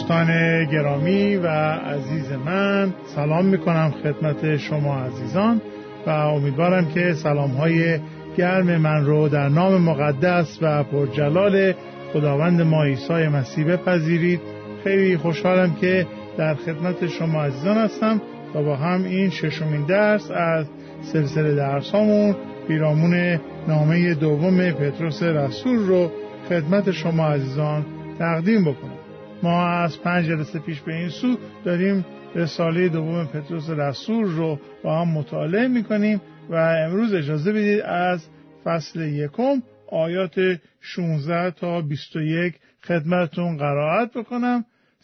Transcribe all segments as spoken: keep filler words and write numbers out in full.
دوستان گرامی و عزیز من، سلام میکنم خدمت شما عزیزان و امیدوارم که سلامهای گرم من رو در نام مقدس و پرجلال خداوند ما عیسی مسیح بپذیرید. خیلی خوشحالم که در خدمت شما عزیزان هستم و با هم این ششمین درس از سلسله درسامون پیرامون نامه دوم پتروس رسول رو خدمت شما عزیزان تقدیم بکنم. ما از پنج جلسه پیش به این سو داریم رساله دوم پتروس رسول رو با هم مطالعه میکنیم و امروز اجازه بدید از فصل یکم آیات شانزده تا بیست و یک خدمتتون قرائت بکنم.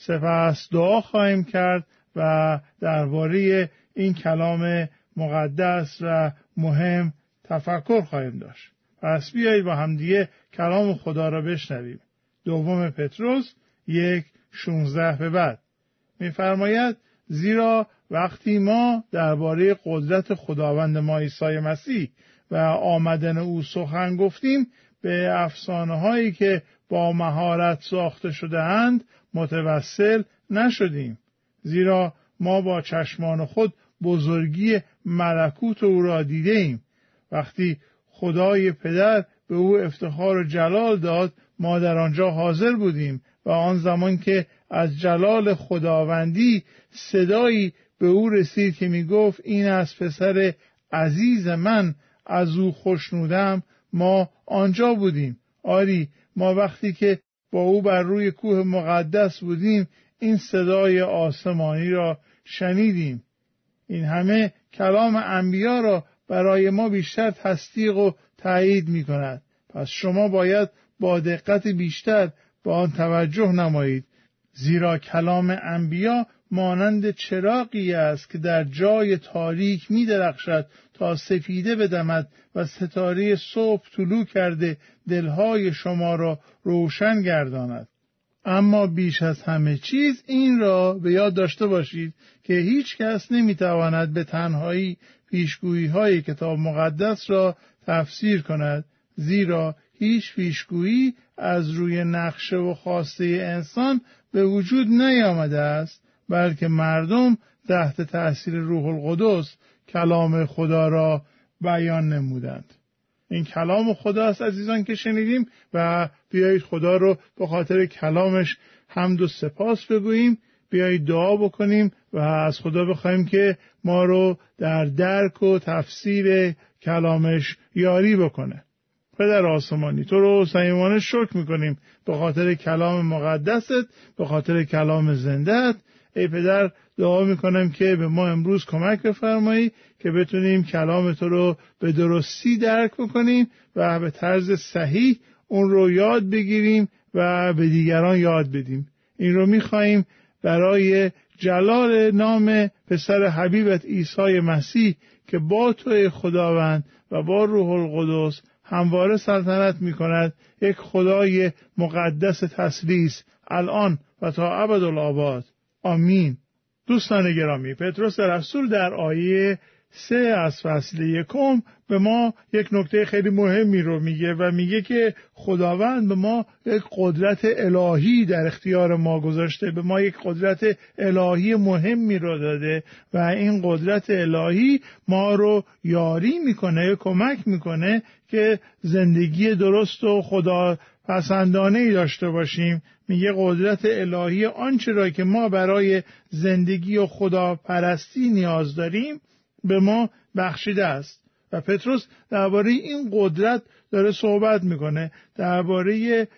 سپس دعا خواهیم کرد و درباره این کلام مقدس و مهم تفکر خواهیم داشت. پس بیایید با همدیگه کلام خدا را بشنویم. دوم پتروس یک شانزده به بعد می‌فرماید: زیرا وقتی ما درباره قدرت خداوند ما عیسی مسیح و آمدن او سخن گفتیم، به افسانه‌هایی که با مهارت ساخته شده اند متوسل نشدیم، زیرا ما با چشمان خود بزرگی ملکوت او را دیدیم. وقتی خدای پدر به او افتخار و جلال داد، ما در آنجا حاضر بودیم و آن زمان که از جلال خداوندی صدایی به او رسید که می گفت: این از پسر عزیز من، از او خوشنودم، ما آنجا بودیم. آری، ما وقتی که با او بر روی کوه مقدس بودیم این صدای آسمانی را شنیدیم. این همه کلام انبیا را برای ما بیشتر تصدیق و تایید می کند. پس شما باید با دقت بیشتر به آن توجه نمایید، زیرا کلام انبیا مانند چراغی است که در جای تاریک می درخشد تا سفیده بدمد و ستاره صبح طلوع کرده دلهای شما را روشن گرداند. اما بیش از همه چیز این را به یاد داشته باشید که هیچ کس نمی تواند به تنهایی پیشگویی های کتاب مقدس را تفسیر کند، زیرا هیچ پیشگویی از روی نقشه و خواسته انسان به وجود نیامده است، بلکه مردم تحت تأثیر روح القدس کلام خدا را بیان نمودند. این کلام خدا است عزیزان که شنیدیم و بیایید خدا رو به خاطر کلامش حمد و سپاس بگوییم. بیایید دعا بکنیم و از خدا بخوایم که ما رو در درک و تفسیر کلامش یاری بکنه. پدر آسمانی، تو رو صمیمانه شکر میکنیم به خاطر کلام مقدست، به خاطر کلام زنده‌ات. ای پدر، دعا میکنم که به ما امروز کمک بفرمایی که بتونیم کلام تو رو به درستی درک بکنیم و به طرز صحیح اون رو یاد بگیریم و به دیگران یاد بدیم. این رو میخواییم برای جلال نام پسر حبیبت عیسی مسیح که با تو خداوند و با روح القدس همواره سلطنت می کند، یک خدای مقدس تثلیث، الان و تا ابدالآباد. آمین. دوستان گرامی، پتروس رسول در آیه سه از فصل یکم به ما یک نکته خیلی مهمی رو میگه و میگه که خداوند به ما یک قدرت الهی در اختیار ما گذاشته، به ما یک قدرت الهی مهمی رو داده و این قدرت الهی ما رو یاری میکنه، کمک میکنه که زندگی درست و خدا پسندانه‌ای داشته باشیم. میگه قدرت الهی آنچه را که ما برای زندگی و خدا پرستی نیاز داریم به ما بخشیده است. و پتروس درباره این قدرت داره صحبت میکنه، درباره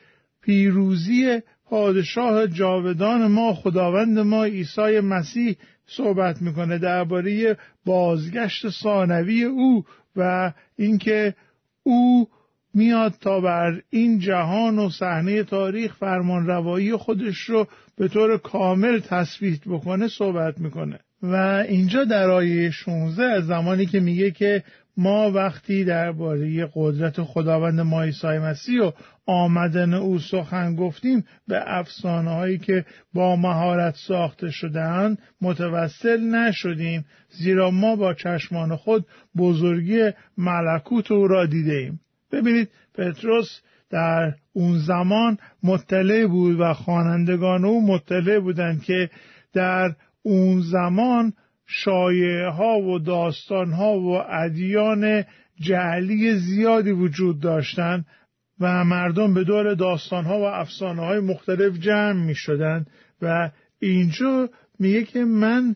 پیروزی پادشاه جاودان ما خداوند ما عیسی مسیح صحبت میکنه، درباره بازگشت ثانوی او و اینکه او میاد تا بر این جهان و صحنه تاریخ فرمان روایی خودش رو به طور کامل تثبیت بکنه صحبت میکنه. و اینجا در آیه شانزده زمانی که میگه که ما وقتی درباره قدرت خداوند ما عیسی مسیح و آمدن او سخن گفتیم، به افسانه هایی که با مهارت ساخته شده‌اند متوسل نشدیم، زیرا ما با چشمان خود بزرگی ملکوت او را دیدیم. ببینید پتروس در اون زمان مطلع بود و خوانندگان او مطلع بودند که در اون زمان شایعه ها و داستان ها و ادیان جعلی زیادی وجود داشتند و مردم به دور داستان ها و افسانه های مختلف جمع می شدند و اینجا میگه که من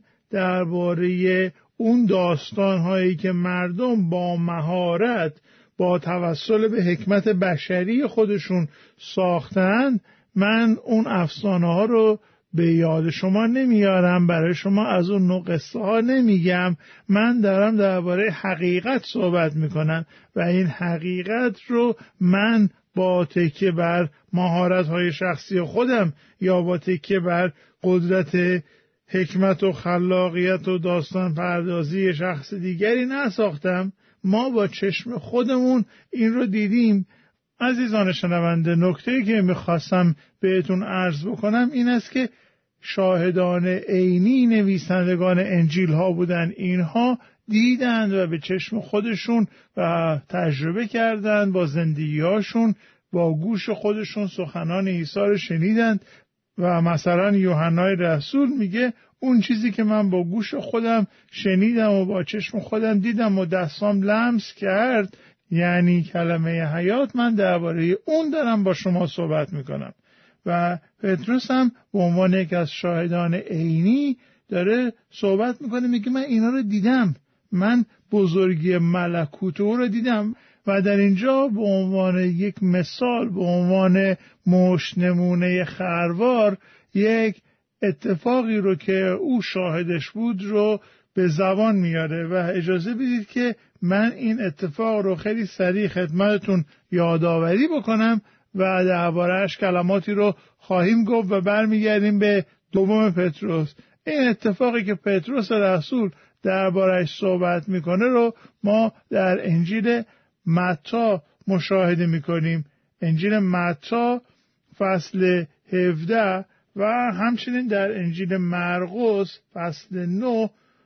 درباره اون داستان هایی که مردم با مهارت با توسل به حکمت بشری خودشون ساختند، من اون افسانه ها رو به یاد شما نمیارم، برای شما از اون نوع قصه ها نمیگم. من دارم درباره حقیقت صحبت میکنم و این حقیقت رو من با تکیه بر مهارت های شخصی خودم یا با تکیه بر قدرت حکمت و خلاقیت و داستان پردازی شخص دیگری نساختم. ما با چشم خودمون این رو دیدیم. عزیزان شنونده، نکته‌ای که میخواستم بهتون عرض بکنم این است که شاهدان عینی نویسندگان انجیل ها بودن. اینها دیدند و به چشم خودشون و تجربه کردند، با زندگی هاشون با گوش خودشون سخنان عیسی رو شنیدند و مثلا یوحنای رسول میگه اون چیزی که من با گوش خودم شنیدم و با چشم خودم دیدم و دستام لمس کرد، یعنی کلمه حیات، من درباره اون دارم با شما صحبت میکنم. و پتروس هم به عنوان یک از شاهدان عینی داره صحبت میکنه، میگه من اینا رو دیدم، من بزرگی ملکوت او رو دیدم. و در اینجا به عنوان یک مثال، به عنوان مشت نمونه خروار، یک اتفاقی رو که او شاهدش بود رو به زبان میاره و اجازه بدید که من این اتفاق رو خیلی سریع خدمتتون یادآوری بکنم و درباره‌اش کلماتی رو خواهیم گفت و برمیگردیم به دوم پتروس. این اتفاقی که پتروس رسول درباره‌اش صحبت میکنه رو ما در انجیل متی مشاهده میکنیم. انجیل متی فصل هفده و همچنین در انجیل مرقس فصل نه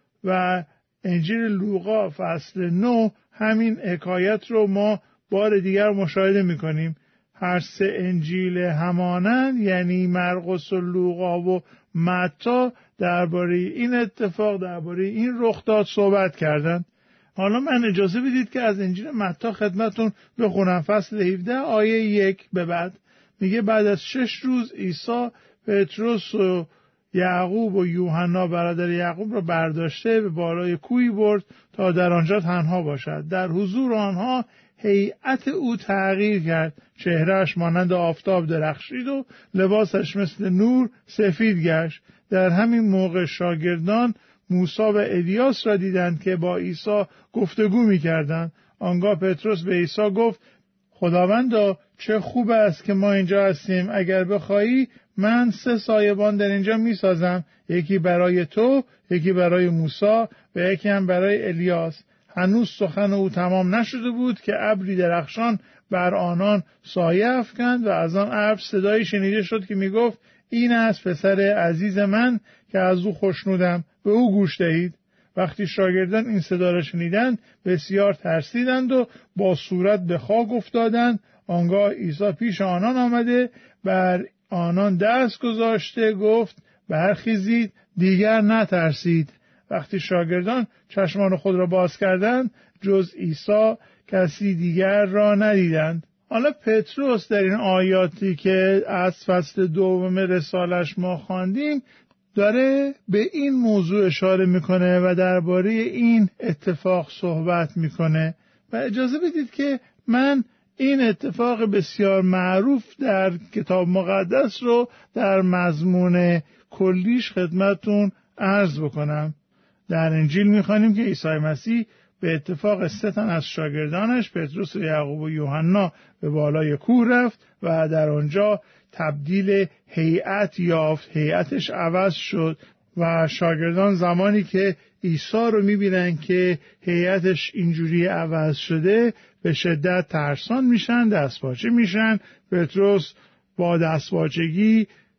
و انجیل لوقا فصل نه همین حکایت رو ما بار دیگر مشاهده میکنیم. هر سه انجیل همانند، یعنی مرقس و لوقا و متی، درباره این اتفاق، درباره این رخداد صحبت کردند. حالا من اجازه بدید که از انجیل متی خدمتون بخونم. فصل هفده آیه یک به بعد میگه بعد از شش روز عیسی پتروس و یعقوب و یوحنا برادر یعقوب را برداشته به بالای کوهی برد تا در آنجا تنها باشد. در حضور آنها هیئت او تغییر کرد، چهرهش مانند آفتاب درخشید و لباسش مثل نور سفید گشت. در همین موقع شاگردان موسی و الیاس را دیدند که با عیسی گفتگو می‌کردند. آنگاه پتروس به عیسی گفت: خداوندا، چه خوب است که ما اینجا هستیم. اگر بخواهی من سه سایبان در اینجا می‌سازم، یکی برای تو، یکی برای موسی و یکی هم برای الیاس. هنوز سخن او تمام نشده بود که ابری درخشان بر آنان سایه افکند و از آن ابر صدایی شنیده شد که میگفت: این است پسر عزیز من که از او خوشنودم، به او گوش دهید. وقتی شاگردان این صدا را شنیدند بسیار ترسیدند و با صورت به خاک افتادند. آنگاه عیسی پیش آنان آمده بر آنان دست گذاشته گفت: برخیزید، دیگر نترسید. وقتی شاگردان چشمان خود را باز کردند جز عیسی کسی دیگر را ندیدند. حالا پتروس در این آیاتی که از فصل دوم رسالش ما خواندیم داره به این موضوع اشاره میکنه و درباره این اتفاق صحبت میکنه. و اجازه بدید که من این اتفاق بسیار معروف در کتاب مقدس رو در مضمون کلیش خدمتون عرض بکنم. در انجیل میخوانیم که عیسی مسیح به اتفاق سه تن از شاگردانش پتروس و یعقوب و یوحنا به بالای کوه رفت و در آنجا تبدیل هیئت یافت، هیئتش عوض شد و شاگردان زمانی که عیسی رو میبینن که هیئتش اینجوری عوض شده به شدت ترسان میشن، دستپاچه میشن. پتروس با دستپاچگی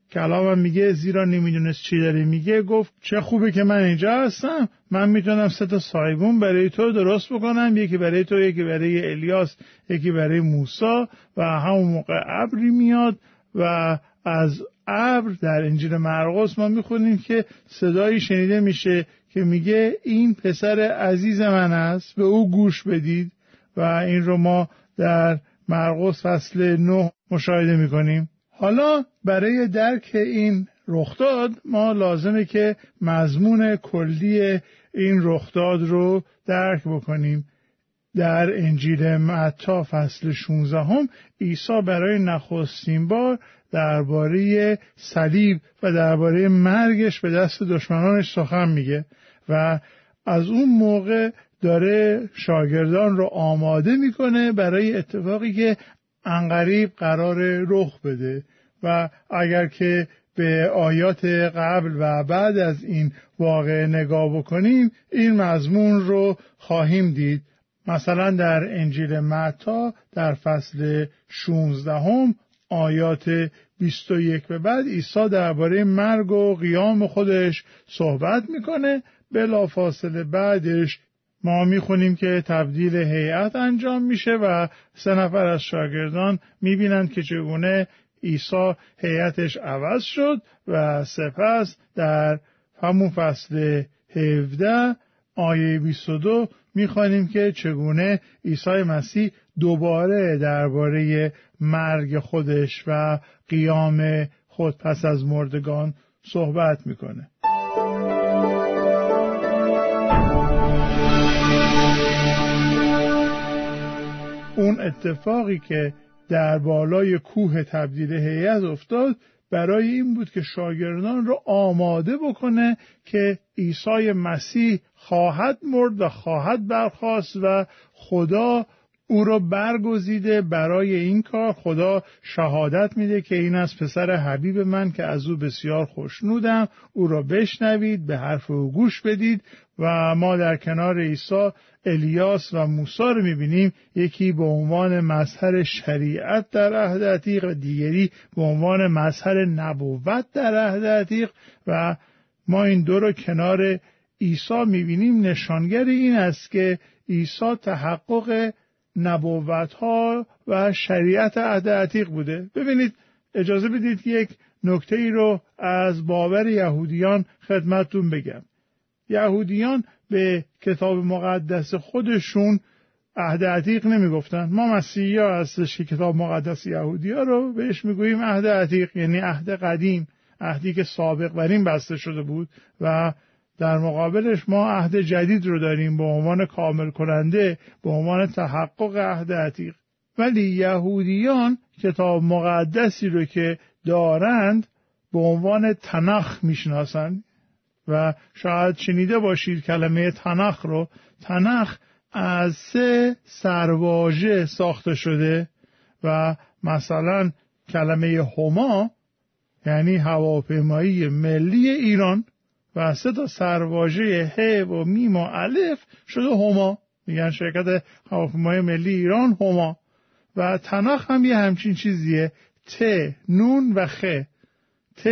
کلامم میگه زیرا نمیدونست چی داره میگه، گفت چه خوبه که من اینجا هستم، من میتونم سه تا سایبون برای تو درست بکنم، یکی برای تو، یکی برای الیاس، یکی برای موسی. و همون موقع ابری میاد و از ابر در انجیل مرقس ما میخونیم که صدایی شنیده میشه که میگه این پسر عزیز من است، به او گوش بدید. و این رو ما در مرقس فصل نه مشاهده میکنیم. حالا برای درک این رخداد ما لازمه که مضمون کلی این رخداد رو درک بکنیم. در انجیل متی فصل شانزده هم عیسی برای نخستین بار درباره صلیب و درباره مرگش به دست دشمنانش سخن میگه و از اون موقع داره شاگردان رو آماده میکنه برای اتفاقی که عنقریب قرار رخ بده. و اگر که به آیات قبل و بعد از این واقعه نگاه بکنیم این مضمون رو خواهیم دید. مثلا در انجیل متی در فصل شانزده هم آیات بیست و یک به بعد عیسی درباره مرگ و قیام خودش صحبت میکنه. بلافاصله بعدش ما میخونیم که تبدیل هیئت انجام میشه و سه نفر از شاگردان میبینند که چگونه عیسی هیئتش عوض شد و سپس در همون فصل هفده آیه بیست و دو میخوانیم که چگونه عیسی مسیح دوباره درباره مرگ خودش و قیام خود پس از مردگان صحبت میکنه. اون اتفاقی که در بالای کوه تبدیل هیئت افتاد برای این بود که شاگردان رو آماده بکنه که عیسی مسیح خواهد مرد و خواهد برخاست و خدا او را برگزیده برای این کار. خدا شهادت میده که این از پسر حبیب من که از او بسیار خوشنودم، او را بشنوید، به حرف او گوش بدید. و ما در کنار عیسی الیاس و موسی رو میبینیم، یکی به عنوان مظهر شریعت در عهد عتیق و دیگری به عنوان مظهر نبوت در عهد عتیق. و ما این دو رو کنار عیسی میبینیم. نشانگر این است که عیسی تحقق نبوت‌ها و شریعت عهد عتیق بوده. ببینید، اجازه بدید که یک نکته ای رو از باور یهودیان خدمتتون بگم. یهودیان به کتاب مقدس خودشون عهد عتیق نمی گفتن. ما مسیحی ها هستش که کتاب مقدس یهودی ها رو بهش میگوییم عهد عتیق، یعنی عهد قدیم، عهدی که سابق بر این بسته شده بود. و در مقابلش ما عهد جدید رو داریم به عنوان کامل کننده، به عنوان تحقق عهد عتیق. ولی یهودیان کتاب مقدسی رو که دارند به عنوان تنخ میشناسند. و شاید شنیده باشید کلمه تنخ رو. تنخ از سه سرواژه ساخته شده و مثلا کلمه هما یعنی هواپیمایی ملی ایران و سه تا سرواژه ه و میم و الف شده هما، میگن شرکت هواپیمایی ملی ایران هما. و تنخ هم یه همچین چیزیه، ت نون و خ. ت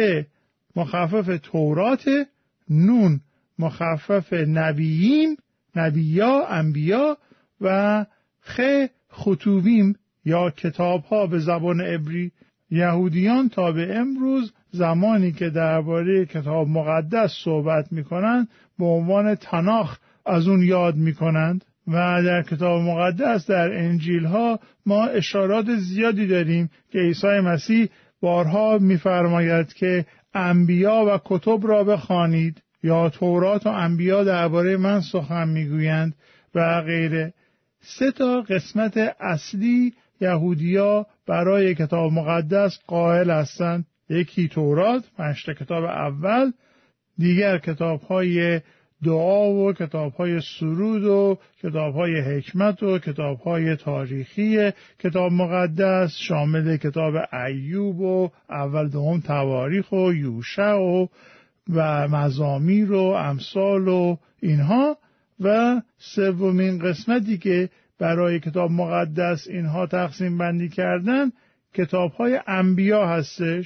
مخفف تورات، نون مخفف نبیین، نبیا، انبیا، و خ خطوبیم یا کتاب ها به زبان عبری. یهودیان تا به امروز زمانی که درباره کتاب مقدس صحبت میکنند به عنوان تناخ از اون یاد میکنند. و در کتاب مقدس در انجیل ها ما اشارات زیادی داریم که عیسی مسیح بارها میفرماید که انبیا و کتب را بخوانید، یا تورات و انبیا درباره من سخن میگویند و غیره. سه تا قسمت اصلی یهودیا برای کتاب مقدس قائل هستند. یکی تورات، پنج تا کتاب اول، دیگر کتاب‌های دعا و کتاب‌های سرود و کتاب‌های حکمت و کتاب‌های تاریخی کتاب مقدس، شامل کتاب ایوب و اول دوم تواریخ و یوشع و و مزامیر و امثال و اینها. و سومین قسمتی که برای کتاب مقدس اینها تقسیم بندی کردن کتاب‌های انبیا هستش.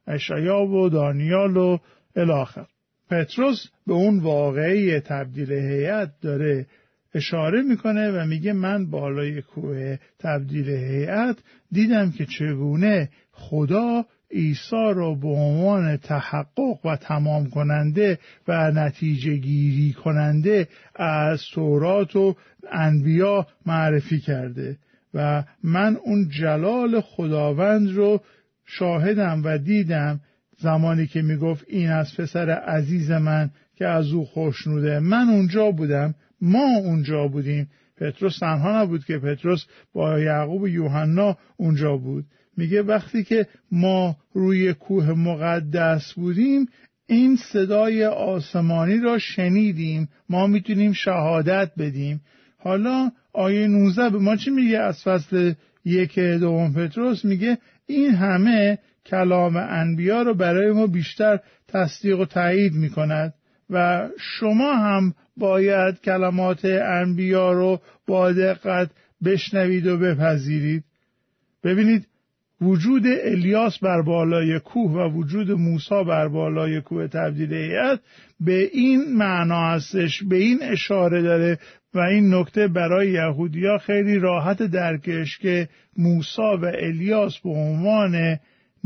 اشعیا و دانیال و الاخر. پتروس به اون واقعه تبدیل هیئت داره اشاره میکنه و میگه من بالای کوه تبدیل هیئت دیدم که چگونه خدا عیسی را به عنوان تحقق و تمام کننده و نتیجه گیری کننده از تورات و انبیا معرفی کرده و من اون جلال خداوند رو شاهدم و دیدم زمانی که میگفت این از پسر عزیز من که از او خوشنوده. من اونجا بودم، ما اونجا بودیم. پتروس تنها نبود که پتروس با یعقوب و یوحنا اونجا بود. میگه وقتی که ما روی کوه مقدس بودیم این صدای آسمانی را شنیدیم، ما میتونیم شهادت بدیم. حالا آیه نوزده به ما چی میگه از فصل یک دوم پتروس؟ میگه این همه کلام انبیا رو برای ما بیشتر تصدیق و تایید میکند و شما هم باید کلمات انبیا رو با دقت بشنوید و بپذیرید. ببینید وجود الیاس بر بالای کوه و وجود موسی بر بالای کوه تبدیل هیئت به این معنا هستش، به این اشاره داره و این نکته برای یهودیا خیلی راحت درکش که موسی و الیاس به عنوان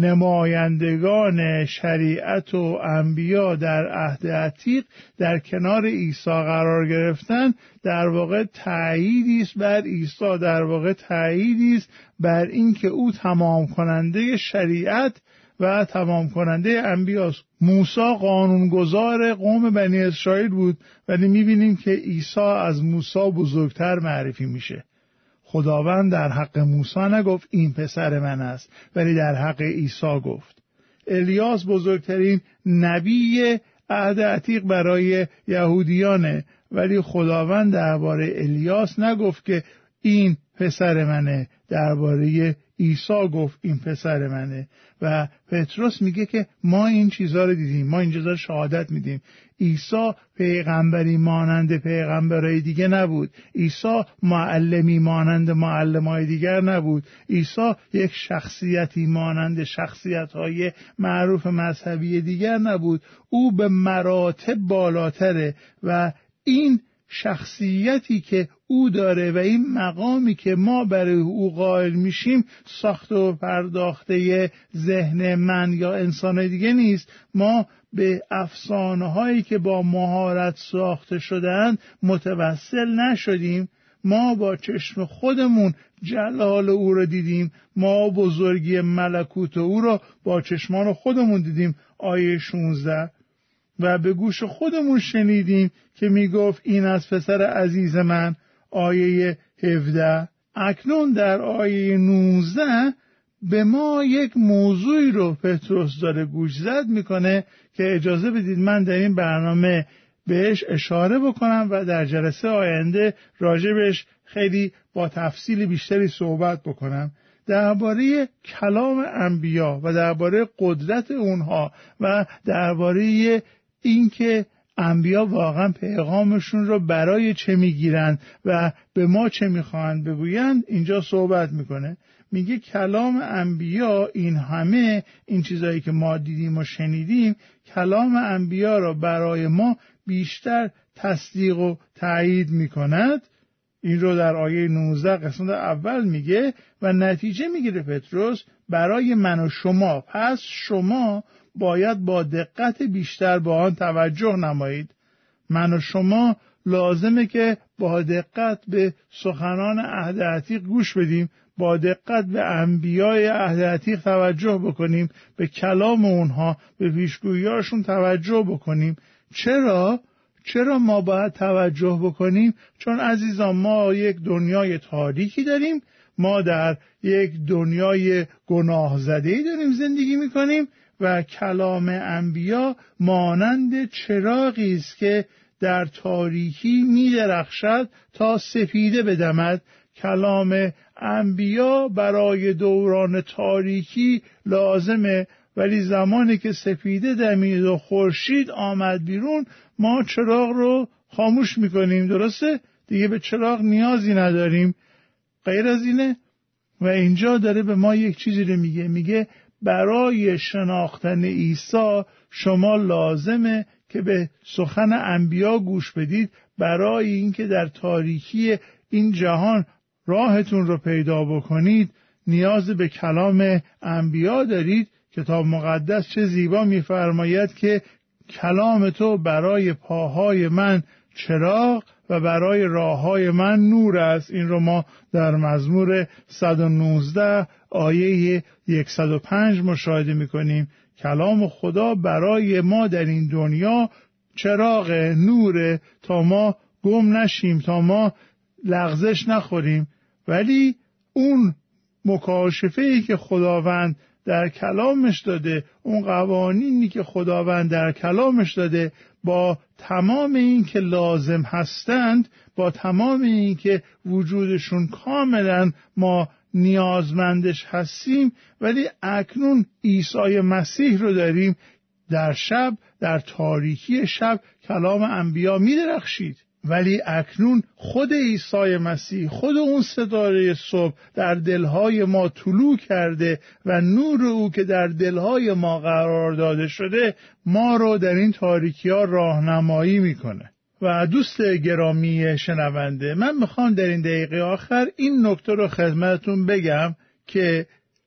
نمایندگان شریعت و انبیا در عهد عتیق در کنار عیسی قرار گرفتن در واقع تأییدی است بر عیسی، در واقع تأییدی است بر اینکه او تمام کننده شریعت و تمام کننده انبیاست. موسی قانونگذار قوم بنی اسرائیل بود ولی می‌بینیم که عیسی از موسی بزرگتر معرفی میشه. خداوند در حق موسی نگفت این پسر من است، ولی در حق عیسی گفت. الیاس بزرگترین نبی عهد عتیق برای یهودیانه، ولی خداوند درباره الیاس نگفت که این پسر منه، درباره عیسی گفت این پسر منه. و پتروس میگه که ما این چیزها رو دیدیم، ما این چیزها رو شهادت میدیم. عیسی پیغمبری مانند پیغمبرای دیگه نبود، عیسی معلمی مانند معلمای دیگر نبود، عیسی یک شخصیتی مانند شخصیت‌های معروف مذهبی دیگر نبود. او به مراتب بالاتره و این شخصیتی که او داره و این مقامی که ما برای او قائل میشیم ساخت و پرداخته ذهن من یا انسان دیگه نیست. ما به افسانه هایی که با مهارت ساخته شدن متوسل نشدیم، ما با چشم خودمون جلال او رو دیدیم، ما بزرگی ملکوت او رو با چشمان خودمون دیدیم. آیه شانزده و به گوش خودمون شنیدیم که میگفت این از پسر عزیز من. آیه هفده. اکنون در آیه نوزده به ما یک موضوعی رو پتروس داره گوشزد میکنه که اجازه بدید من در این برنامه بهش اشاره بکنم و در جلسه آینده راجبش خیلی با تفصیل بیشتری صحبت بکنم درباره کلام انبیا و درباره قدرت اونها و درباره اینکه انبیا واقعا پیغامشون رو برای چه میگیرن و به ما چه میخواهند بگویند. اینجا صحبت میکنه، میگه کلام انبیا، این همه این چیزایی که ما دیدیم و شنیدیم، کلام انبیا رو برای ما بیشتر تصدیق و تایید میکند. این رو در آیه نوزده قسمت اول میگه و نتیجه میگیره پتروس برای من و شما. پس شما باید با دقت بیشتر با آن توجه نمایید. من و شما لازمه که با دقت به سخنان عهد عتیق گوش بدیم، با دقت به انبیای عهد عتیق توجه بکنیم، به کلام اونها، به پیشگوییاشون توجه بکنیم. چرا؟ چرا ما باید توجه بکنیم؟ چون عزیزان ما یک دنیای تاریکی داریم، ما در یک دنیای گناه زده‌ای داریم زندگی میکنیم و کلام انبیا مانند چراغی است که در تاریکی می‌درخشد تا سپیده بدمد. کلام انبیا برای دوران تاریکی لازمه، ولی زمانی که سپیده دمید و خورشید آمد بیرون ما چراغ رو خاموش میکنیم. درسته؟ دیگه به چراغ نیازی نداریم. غیر از اینه. و اینجا داره به ما یک چیزی رو میگه، میگه برای شناختن عیسی شما لازمه که به سخن انبیا گوش بدید. برای اینکه در تاریکی این جهان راهتون رو پیدا بکنید نیاز به کلام انبیا دارید. کتاب مقدس چه زیبا می‌فرماید که کلام تو برای پاهای من چراغ و برای راههای من نور است. این رو ما در مزمور صد و نوزده آیه صد و پنج مشاهده می‌کنیم. کلام خدا برای ما در این دنیا چراغ نور تا ما گم نشیم، تا ما لغزش نخوریم. ولی اون مکاشفه‌ای که خداوند در کلامش داده، اون قوانینی که خداوند در کلامش داده، با تمام این که لازم هستند، با تمام این که وجودشون کاملا ما نیازمندش هستیم، ولی اکنون عیسی مسیح رو داریم. در شب، در تاریکی شب کلام انبیا می درخشید، ولی اکنون خود عیسی مسیح، خود اون ستاره صبح در دلهای ما طلوع کرده و نور او که در دلهای ما قرار داده شده ما رو در این تاریکی ها راهنمایی میکنه. و دوست گرامی شنونده، من میخوام در این دقیقه آخر این نکته رو خدمتتون بگم که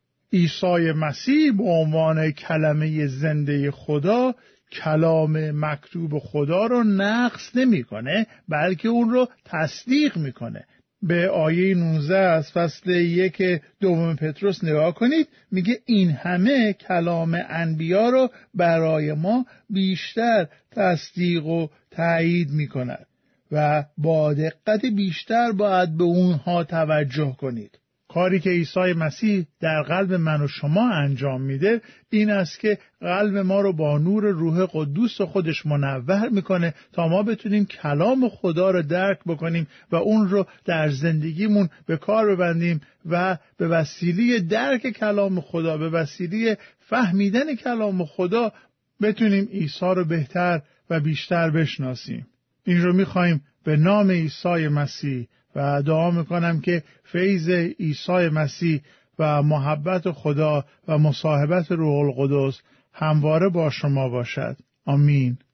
عیسی مسیح به عنوان کلمه زنده خدا کلام مکتوب خدا رو نقص نمیکنه، بلکه اون رو تصدیق میکنه. به آیه نوزده از فصل یک دوم پتروس نگاه کنید، میگه این همه کلام انبیا رو برای ما بیشتر تصدیق و تایید میکند و با دقت بیشتر باید به اونها توجه کنید. کاری که عیسی مسیح در قلب من و شما انجام میده این است که قلب ما رو با نور روح قدوس خودش منور میکنه تا ما بتونیم کلام خدا رو درک بکنیم و اون رو در زندگیمون به کار ببندیم و به وسیله درک کلام خدا، به وسیله فهمیدن کلام خدا بتونیم عیسی رو بهتر و بیشتر بشناسیم. این رو میخوایم به نام عیسی مسیح و دعا میکنم که فیض عیسی مسیح و محبت خدا و مصاحبت روح القدس همواره با شما باشد. آمین.